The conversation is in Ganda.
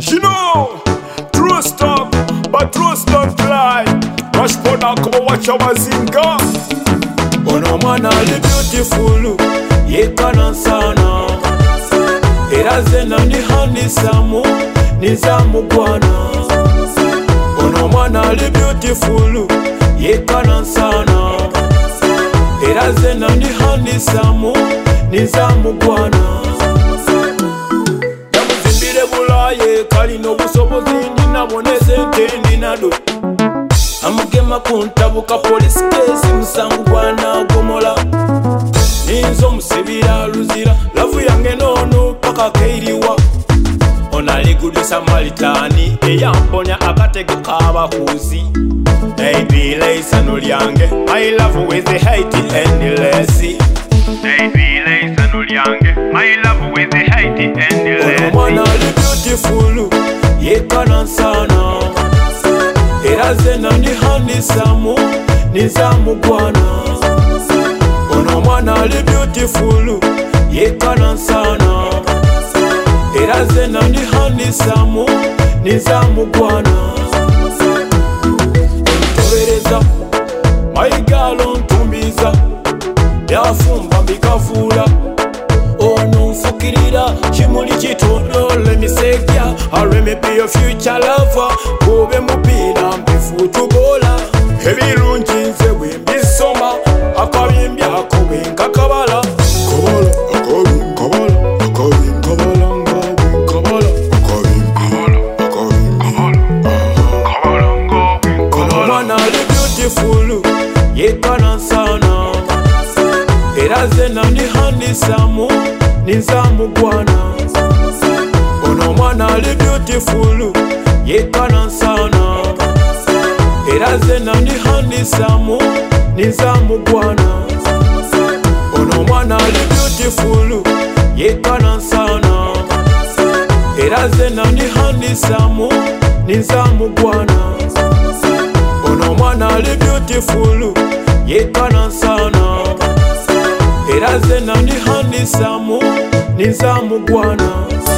She know, true stop, but trust don't lie. Rush pona come watch our zinga. Ono mwana ali beautiful, yekana sana. Era zena ni handisamu, nizamu bwana. Ono mwana ali beautiful, yekana sana. Era zena ni handisamu, nizamu bwana. Yamuzimbire bulaye kalina obusobozi ninabone sente ninado. Amugema kuntabuka police case musangu bwana gomola. Ninzo musibira luzira lavu yange nono paka keiriwa. Onaligudisa malitani eyamponya akatego kabakuzi. Baby leisano lyange my love with the hate endless. Baby leisano lyange my love with the hate endless. Ono mwana ali beautiful yekana sana. Era zena ni handisamu, nizamu bwana. Ono mwana ali beautiful, yekana sana. Era zena ni handisamu, nizamu bwana. Ntobereza, maigalo ntumbiza. Yafumba mbikavula. Ono nfukirira, chimuli chitondo. Let me say yeah, let me be your future lover. Kube mupira mbifutubola. Ebirungi nze bwembisoma. Akabimbya kobe nkakabala. Kabala, akabim, kabala. Akabim, kabala, ngabim, kabala. Akabim, kabala, akabim, kabala. Kabala, ngabim, kabala. Ono mwana ali beautiful, yekana sana. Era zena ni handisamu, nizamu bwana. Ono mwana ali beautiful, yekana sana. Era zena ni handisamu, nizamu bwana. Ono mwana ali beautiful, yekana sana. Era zena ni handisamu, nizamu bwana. Ono mwana ali beautiful, yekana sana. Era zena ni handisamu, nizamu bwana.